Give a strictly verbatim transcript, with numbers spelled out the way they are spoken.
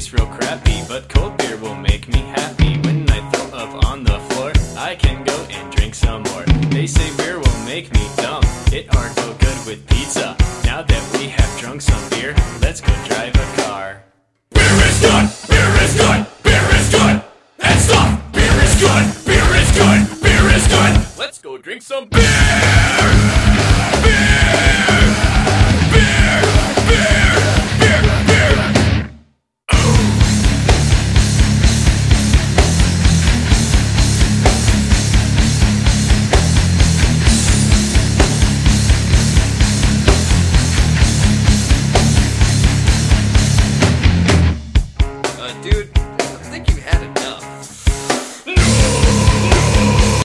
tastes real crappy, but cold beer will make me happy. When I throw up on the floor, I can go and drink some more. They say beer will make me dumb, it aren't so good with pizza. Now that we have drunk some beer, let's go drive a car. Beer is good, beer is good, beer is good, and stop. Beer is good, beer is good, beer is good. Let's go drink some beer!